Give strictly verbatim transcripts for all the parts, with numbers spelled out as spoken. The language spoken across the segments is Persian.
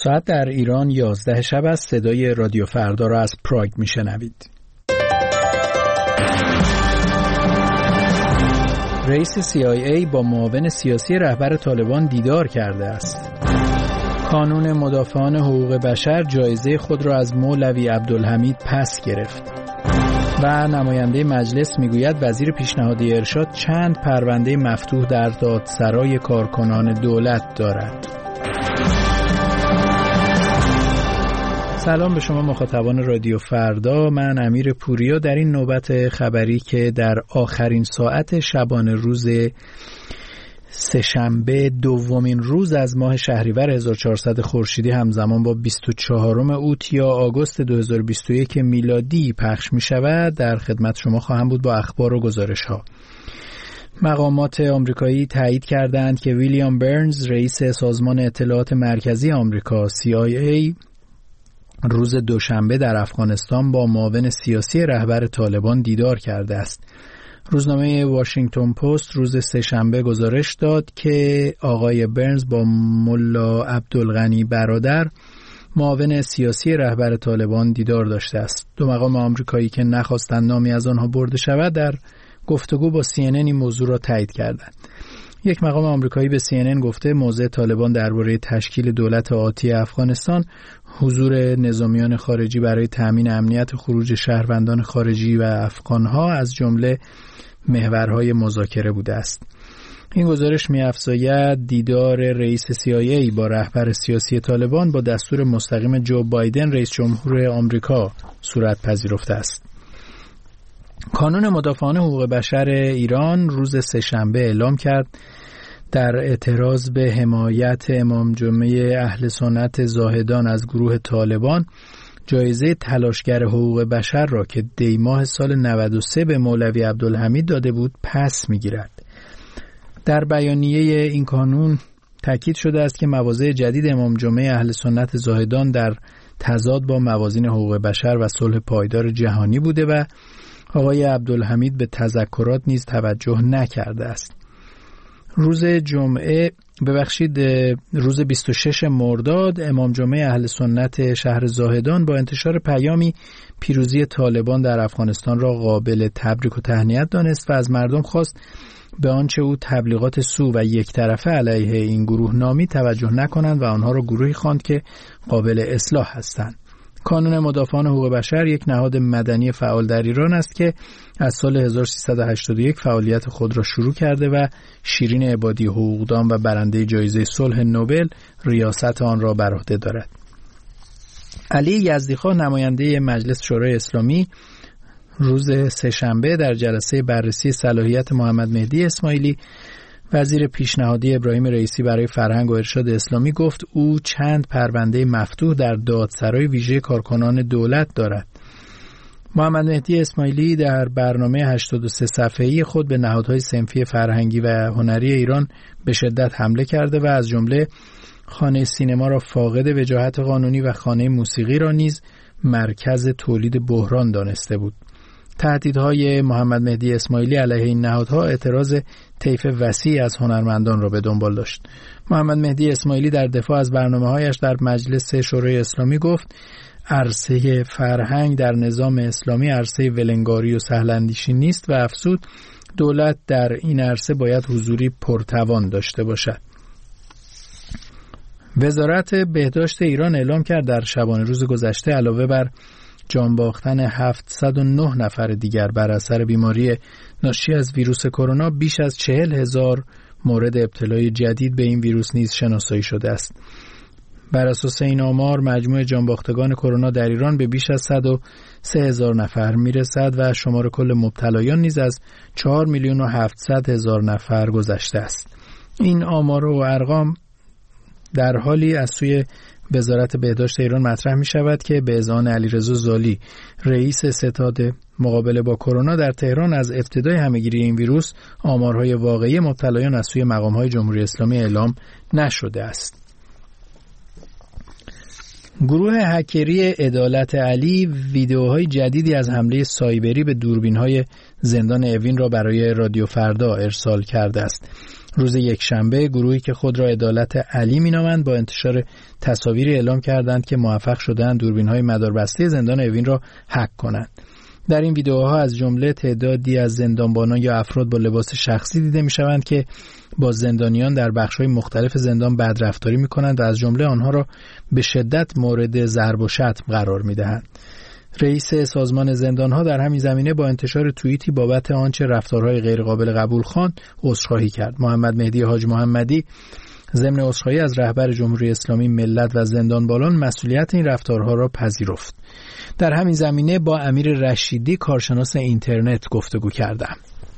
ساعت در ایران یازده شب است. صدای رادیو فردا را از پراگ میشنوید. رئیس سی آی ای با معاون سیاسی رهبر طالبان دیدار کرده است. کانون مدافعان حقوق بشر جایزه خود را از مولوی عبدالحمید پس گرفت. و نماینده مجلس میگوید وزیر پیشنهادی ارشاد چند پرونده مفتوح در دادسرای کارکنان دولت دارد. سلام به شما مخاطبان رادیو فردا، من امیر پوریا در این نوبت خبری که در آخرین ساعت شبانه روز سه‌شنبه دومین روز از ماه شهریور هزار و چهارصد خورشیدی همزمان با بیست و چهارم اوت یا آگوست دو هزار و بیست و یک میلادی پخش می شود در خدمت شما خواهم بود با اخبار و گزارش ها. مقامات آمریکایی تایید کردند که ویلیام برنز رئیس سازمان اطلاعات مرکزی آمریکا سی آی ای روز دوشنبه در افغانستان با معاون سیاسی رهبر طالبان دیدار کرده است. روزنامه واشنگتن پست روز سه‌شنبه گزارش داد که آقای برنز با ملا عبدالغنی برادر معاون سیاسی رهبر طالبان دیدار داشته است. دو مقام آمریکایی که نخواستند نامی از آنها برده شود در گفتگو با سی ان ان این موضوع را تایید کردند. یک مقام آمریکایی به سی ان ان گفته موضع طالبان درباره تشکیل دولت آتی افغانستان، حضور نظامیان خارجی برای تأمین امنیت خروج شهروندان خارجی و افغانها از جمله محورهای مذاکره بوده است. این گزارش می‌افزاید دیدار رئیس سی آی ای با رهبر سیاسی طالبان با دستور مستقیم جو بایدن رئیس جمهور آمریکا صورت پذیرفته است. کانون مدافعان حقوق بشر ایران روز سه‌شنبه اعلام کرد در اعتراض به حمایت امام جمعه اهل سنت زاهدان از گروه طالبان جایزه تلاشگر حقوق بشر را که دی ماه سال نود و سه به مولوی عبدالحمید داده بود پس می‌گیرد. در بیانیه این کانون تاکید شده است که مواضع جدید امام جمعه اهل سنت زاهدان در تضاد با موازین حقوق بشر و صلح پایدار جهانی بوده و آقای عبدالحمید به تذکرات نیز توجه نکرده است. روز جمعه ببخشید روز بیست و ششم مرداد امام جمعه اهل سنت شهر زاهدان با انتشار پیامی پیروزی طالبان در افغانستان را قابل تبریک و تهنیت دانست و از مردم خواست به آنچه او تبلیغات سو و یک طرفه علیه این گروه نامی توجه نکنند و آنها را گروهی خواند که قابل اصلاح هستند. کانون مدافعان حقوق بشر یک نهاد مدنی فعال در ایران است که از سال هزار و سیصد و هشتاد و یک فعالیت خود را شروع کرده و شیرین عبادی حقوقدان و برنده جایزه صلح نوبل ریاست آن را بر عهده دارد. علی یزدی‌خواه نماینده مجلس شورای اسلامی روز سه‌شنبه در جلسه بررسی صلاحیت محمد مهدی اسماعیلی وزیر پیشنهادی ابراهیم رئیسی برای فرهنگ و ارشاد اسلامی گفت او چند پرونده مفتوح در دادسرای ویژه کارکنان دولت دارد. محمد مهدی اسماعیلی در برنامه هشتاد و سه صفحه‌ای خود به نهادهای صنفی فرهنگی و هنری ایران به شدت حمله کرده و از جمله خانه سینما را فاقد وجاهت قانونی و خانه موسیقی را نیز مرکز تولید بحران دانسته بود. تهدیدهای محمد مهدی اسماعیلی علیه این نهادها اعتراض طیف وسیعی از هنرمندان را به دنبال داشت. محمد مهدی اسماعیلی در دفاع از برنامه‌هایش در مجلس شورای اسلامی گفت عرصه فرهنگ در نظام اسلامی عرصه ولنگاری و سهلاندیشی نیست و افزود دولت در این عرصه باید حضوری پرتوان داشته باشد. وزارت بهداشت ایران اعلام کرد در شبانه روز گذشته علاوه بر جان باختن هفتصد و نه نفر دیگر بر اثر بیماری ناشی از ویروس کرونا بیش از چهل هزار مورد ابتلای جدید به این ویروس نیز شناسایی شده است. بر اساس این آمار مجموع جان باختگان کرونا در ایران به بیش از صد و سه هزار نفر میرسد و شمار کل مبتلایان نیز از چهار میلیون و هفتصد هزار نفر گذشته است. این آمار و ارقام در حالی از سوی وزارت بهداشت ایران مطرح می شود که به اذعان علیرضا زالی رئیس ستاد مقابله با کرونا در تهران از ابتدای همه‌گیری این ویروس آمارهای واقعی مبتلایان از سوی مقام‌های جمهوری اسلامی اعلام نشده است. گروه هکری عدالت علی ویدیوهای جدیدی از حمله سایبری به دوربین‌های زندان اوین را برای رادیو فردا ارسال کرده است. روز یکشنبه گروهی که خود را عدالت علی مینامند با انتشار تصاویری اعلام کردند که موفق شدند دوربین‌های مداربسته زندان اوین را هک کنند. در این ویدیوها از جمله تعدادی از زندانبانان یا افراد با لباس شخصی دیده می‌شوند که با زندانیان در بخش‌های مختلف زندان بدرفتاری می‌کنند و از جمله آنها را به شدت مورد ضرب و شتم قرار می‌دهند. رئیس سازمان زندان‌ها در همین زمینه با انتشار توییتی بابت آنچه رفتارهای غیرقابل قبول خواند عذرخواهی کرد. محمد مهدی حاج محمدی ضمن عذرخواهی از رهبر جمهوری اسلامی ملت و زندانبانان مسئولیت این رفتارها را پذیرفت. در همین زمینه با امیر رشیدی کارشناس اینترنت گفتگو کردم.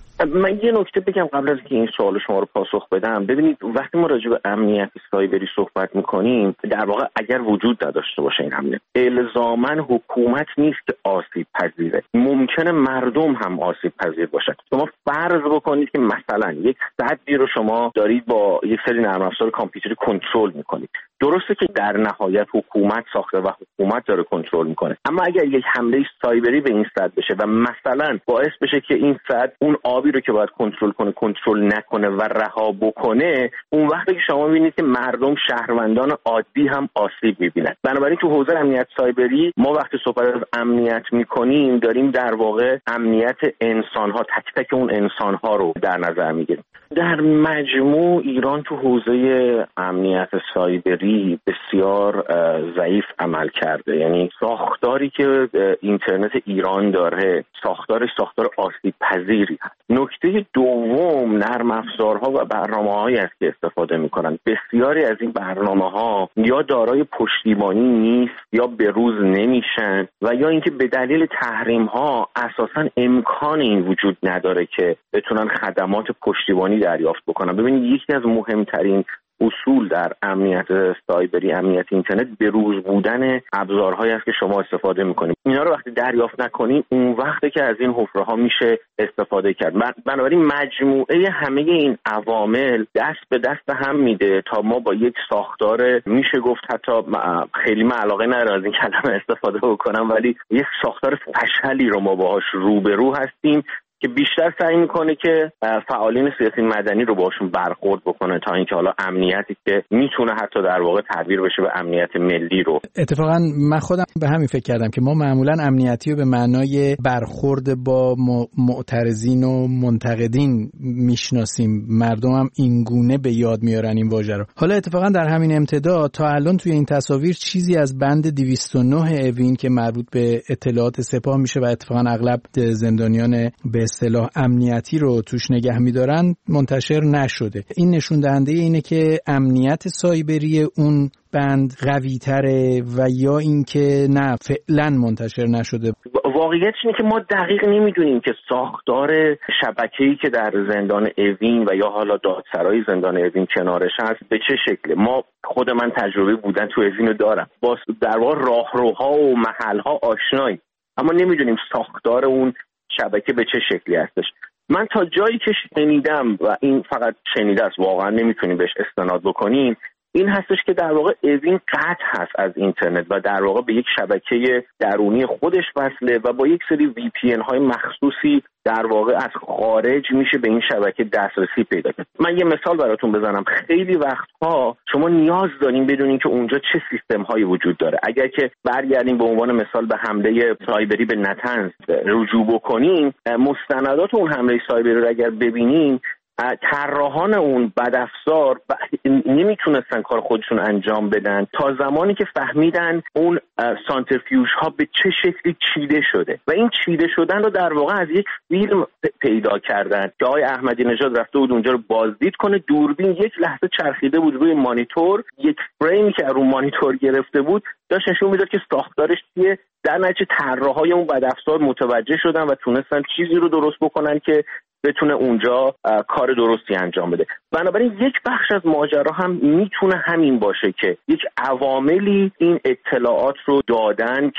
من یه نکته بگم قبل از که این سوال شما رو پاسخ بدم. ببینید وقتی ما راجع به امنیت سایبری صحبت میکنیم در واقع اگر وجود نداشته باشه این امنیت الزاماً حکومت نیست که آسیب پذیره، ممکنه مردم هم آسیب پذیر باشن. شما فرض بکنید که مثلا یک سدی رو شما دارید با یک سری نرم افزار کامپیوتری کنترل میکنید. درسته که در نهایت حکومت ساخته و حکومت داره کنترل میکنه، اما اگر یک حمله سایبری به این سد بشه و مثلا باعث بشه که این سد اون آبی رو که باید کنترل کنه کنترل نکنه و رها بکنه، اون وقتی که شما میبینید که مردم شهروندان عادی هم آسیب میبینن. بنابراین تو حوزه امنیت سایبری ما وقتی صحبت از امنیت میکنیم داریم در واقع امنیت انسانها، تک تک اون انسانها رو در نظر میگیریم. در مجموع ایران تو حوزه امنیت سایبری بسیار ضعیف عمل کرده. یعنی ساختاری که اینترنت ایران داره ساختارش ساختار آسیب پذیری هست. نکته دوم نرم افزارها و برنامه‌هایی است که استفاده می‌کنن. بسیاری از این برنامه‌ها یا دارای پشتیبانی نیست یا به روز نمیشن و یا اینکه به دلیل تحریم‌ها اساساً امکان این وجود نداره که بتونن خدمات پشتیبانی دریافت بکنن. ببینید یکی از مهمترین اصول در امنیت سایبری، امنیت اینترنت، به روز بودن ابزارهایی است که شما استفاده میکنید. اینا رو وقتی دریافت نکنید اون وقتی که از این حفره‌ها میشه استفاده کرد. بنابراین مجموعه همه این عوامل دست به دست هم میده تا ما با یک ساختار، میشه گفت حتی خیلی من علاقه ندارم از این کلمه استفاده بکنم، ولی یک ساختار فشلی رو ما باهاش روبرو هستیم که بیشتر سعی میکنه که فعالین سیاسی مدنی رو باشون برخورد بکنه تا اینکه حالا امنیتی که میتونه حتی در واقع تعبیر بشه به امنیت ملی رو. اتفاقا من خودم به همین فکر کردم که ما معمولا امنیتی رو به معنای برخورد با معترضین و منتقدین میشناسیم، مردم هم این گونه به یاد میارن این واژه رو. حالا اتفاقا در همین امتداد تا الان توی این تصاویر چیزی از بند دویست و نه اوین که مربوط به اطلاعات سپاه میشه و اتفاقا اغلب زندانیان به اصطلاح امنیتی رو توش نگه می‌دارن منتشر نشده. این نشون دهنده اینه که امنیت سایبری اون بند قوی تره و یا اینکه نه فعلا منتشر نشده. واقعیتش اینه که ما دقیق نمیدونیم که ساختار شبکه‌ای که در زندان اوین و یا حالا دادسرای زندان اوین کنارش هست به چه شکله. ما خود من تجربه بودن تو اوین رو دارم، با در واقع راهروها و محل‌ها آشناییم، اما نمیدونیم ساختار اون شبکه به چه شکلی هستش. من تا جایی که شنیدم و این فقط شنیده است، واقعا نمیتونیم بهش استناد بکنیم، این هستش که در واقع اوین قطع هست از اینترنت و در واقع به یک شبکه درونی خودش وصله و با یک سری وی پی ان های مخصوصی در واقع از خارج میشه به این شبکه دسترسی پیدا کرد. من یه مثال براتون بزنم. خیلی وقتها شما نیاز دارین بدونین که اونجا چه سیستم هایی وجود داره. اگر که برگردیم به عنوان مثال به حمله سایبری به نتنز رجوع بکنین، مستندات اون حمله سایبری رو اگر ببینین، طراحان اون بدافزار نمیتونستن کار خودشون انجام بدن تا زمانی که فهمیدن اون سانتریفیوژ ها به چه شکلی چیده شده و این چیده شدن رو در واقع از یک فیلم پیدا کردن که آقای احمدی نژاد رفته بود اونجا رو بازدید کنه. دوربین یک لحظه چرخیده بود روی مانیتور، یک فریمی که رو مانیتور گرفته بود داشت نشون میداد که ساختارش چیه. در نتیجه طراحای اون بدافزار متوجه شدن و تونستن چیزی رو درست بکنن که بتونه اونجا کار درستی انجام بده. بنابراین یک بخش از ماجرا هم میتونه همین باشه که یک عواملی این اطلاعات رو دادن که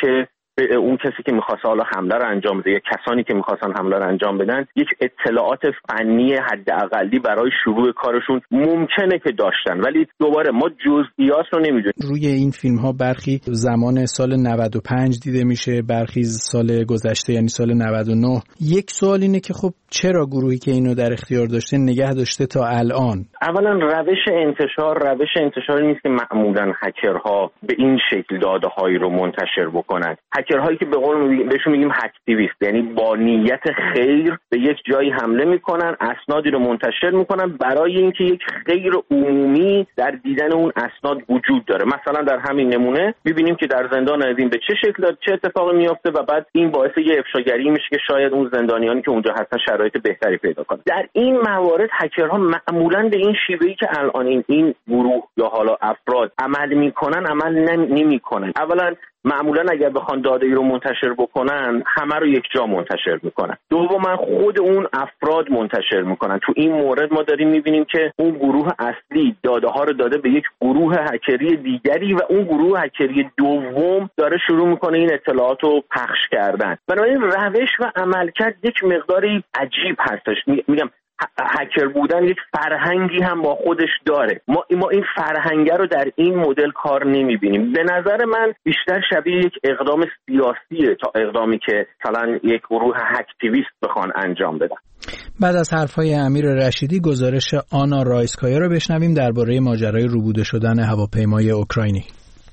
به اون کسی که می‌خواد حالا حمله رو انجام بده یا کسانی که می‌خواستن حمله رو انجام بدن یک اطلاعات فنی حداقلی برای شروع کارشون ممکنه که داشتن، ولی دوباره ما جزئیات رو نمی‌دونیم. روی این فیلم‌ها برخی زمان سال نود و پنج دیده میشه، برخی سال گذشته یعنی سال نود و نه. یک سوال اینه که خب چرا گروهی که اینو در اختیار داشته نگه داشته تا الان؟ اولا روش انتشار روش انتشار نیست که معمولاً هکرها به این شکل داده‌هایی رو منتشر بکنن. هکرهایی که به قول بهشون میگیم هکتیویست، یعنی با نیت خیر به یک جایی حمله میکنن، اسنادی رو منتشر میکنن برای اینکه یک خیر عمومی در دیدن اون اسناد وجود داره. مثلا در همین نمونه میبینیم که در زندان عظیم به چه شکل چه اتفاقی میفته و بعد این باعث یه افشاگری میشه که شاید اون زندانیانی که اونجا هستن شرایط بهتری پیدا کنن. در این موارد هکرها معمولاً به این شیوهی که الان این این گروه یا حالا افراد عمل میکنن عمل نمیکنن. اولا معمولا اگر بخوان داده ای رو منتشر بکنن همه رو یک جا منتشر میکنن. دوما خود اون افراد منتشر میکنن. تو این مورد ما داریم میبینیم که اون گروه اصلی داده ها رو داده به یک گروه هکری دیگری و اون گروه هکری دوم داره شروع میکنه این اطلاعات رو پخش کردن. بنابراین روش و عملکرد یک مقداری عجیب هستش. میگم هکر بودن یک فرهنگی هم با خودش داره. ما ما این فرهنگ رو در این مدل کار نمیبینیم. به نظر من بیشتر شبیه یک اقدام سیاسیه تا اقدامی که مثلا یک گروه هکتیویست بخوان انجام بدن. بعد از حرفای امیر رشیدی گزارش آنا رایسکایا رو بشنویم درباره ماجرای روبوده شدن هواپیمای اوکراینی.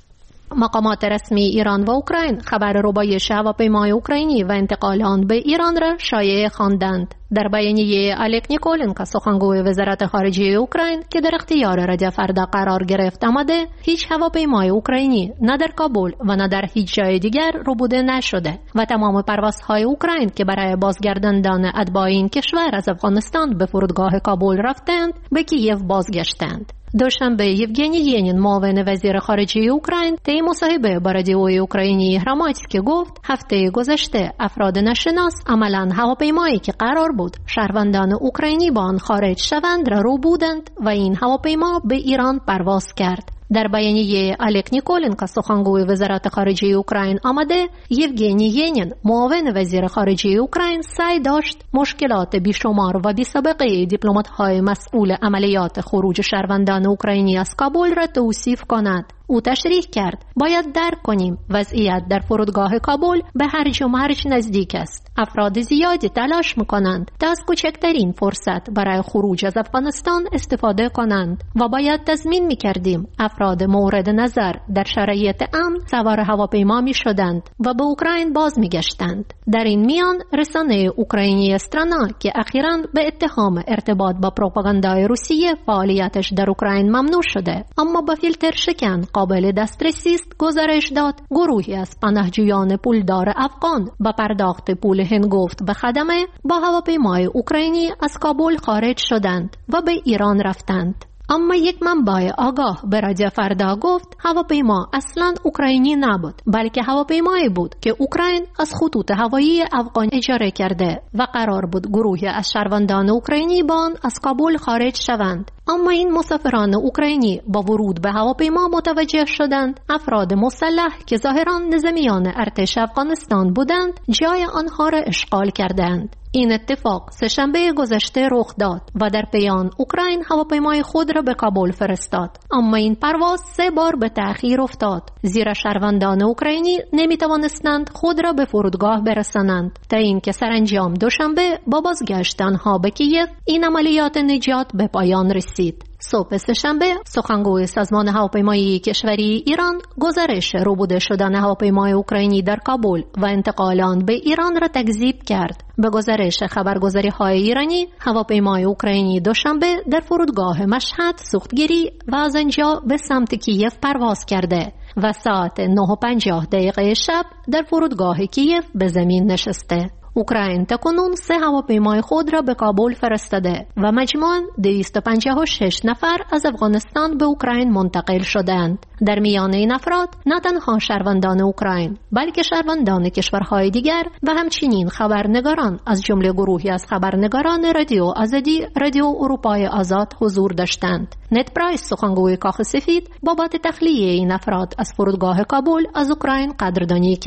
مقامات رسمی ایران و اوکراین خبر ربایش هواپیمای اوکراینی و انتقال آن به ایران را شایعه خواندند. در بیانیه الک نیکولنکو سخنگوی وزارت خارجه اوکراین که در اختیار رادیو فردا قرار گرفت آمده، هیچ هواپیمای اوکراینی نه در کابل و نه در هیچ جای دیگر ربوده نشده و تمام پروازهای اوکراین که برای بازگرداندن اتباع این کشور از افغانستان به فرودگاه کابل رفتند به کیف بازگشتند. دوشنبه یوگنی ینین معاون وزیر خارجه اوکراین طی مصاحبه با رادیوی اوکراینی هراماتیسکی گفت هفته گذشته افراد ناشناس عملاً هواپیمایی که قرار بود شهروندان اوکراینی با آن خارج شوند را رو بودند و این هواپیما به ایران پرواز کرد. در بیانیه الک نیکولنکو سخنگوی وزارت خارجه اوکراین آمده، یوگنی ینین معاون وزیر خارجه اوکراین سعی داشت مشکلات بیشمار و بی‌سابقه دیپلمات‌های مسئول عملیات خروج شهروندان اوکراینی از کابل را توصیف کند. او تشریح کرد باید درک کنیم وضعیت در فرودگاه کابل به هرج و مرج نزدیک است. افراد زیادی تلاش میکنند تا از کوچکترین فرصت برای خروج از افغانستان استفاده کنند و باید تضمین میکردیم افراد مورد نظر در شرایط امن سوار هواپیما میشدند و به اوکراین باز میگشتند. در این میان رسانه اوکراینی استرانا که اخیراً به اتهام ارتباط با پروپاگاندای روسیه فعالیتش در اوکراین ممنوع شده اما با فیلتر شکن قابل دسترسی است گزارش داد گروهی از پناهجویان پولدار افغان با پرداخت پول هنگفت به خدمه با هواپیمای اوکراینی از کابل خارج شدند و به ایران رفتند. اما یک منبع آگاه به رادیو فردا گفت هواپیما اصلاً اوکراینی نبود بلکه هواپیمایی بود که اوکراین از خطوط هوایی افغان اجاره کرده و قرار بود گروهی از شهروندان اوکراینی با آن از کابل خارج شوند. اما این مسافران اوکراینی با ورود به هواپیما متوجه شدند افراد مسلح که ظاهراً نظامیان ارتش افغانستان بودند جای آنها را اشغال کردند. این اتفاق سه‌شنبه گذشته رخ داد و در پیان اوکراین هواپیمای خود را به کابل فرستاد. اما این پرواز سه بار به تأخیر افتاد زیرا شهروندان اوکراینی نمی‌توانستند خود را به فرودگاه برسانند تا اینکه سرانجام دوشنبه با بازگشت آنها به کیف این عملیات نجات به پایان رسید. صبح سه‌شنبه سخنگوی سازمان هواپیمایی کشوری ایران گزارش ربوده شدن هواپیمای اوکراینی در کابل و انتقال آن به ایران را تکذیب کرد. به گزارش خبرگزاری‌های ایرانی هواپیمای اوکراینی دوشنبه در فرودگاه مشهد سوختگیری و از آنجا به سمت کیف پرواز کرده و ساعت نه و پنجاه دقیقه شب در فرودگاه کیف به زمین نشسته. اوکراین تاکنون سه هواپیمای خود را به کابل فرستاده و مجموعاً دویست و پنجاه و شش نفر از افغانستان به اوکراین منتقل شدند. در میان این افراد نه تنها شهروندان اوکراین بلکه شهروندان کشورهای دیگر و همچنین خبرنگاران از جمله گروهی از خبرنگاران رادیو آزادی، رادیو اروپای آزاد حضور داشتند. نت پرایس سخنگوی کاخ سفید بابت تخلیه این افراد از فرودگاه کابل از اوکراین قدردانی کرد.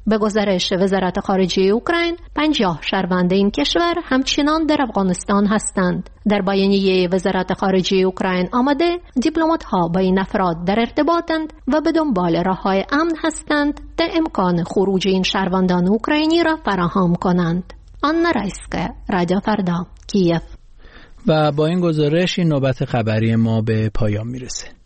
به گزارش وزارت خارجه اوکراین، پنجاه شهروند این کشور همچنان در افغانستان هستند. در بیانیه وزارت خارجه اوکراین آمده دیپلمات‌ها با این افراد در ارتباطند و به دنبال راه‌های امن هستند تا امکان خروج این شهروندان اوکراینی را فراهم کنند. آنا رایسکا، رادیو فردا، کیف. و با این گزارش این نوبت خبری ما به پایان میرسه.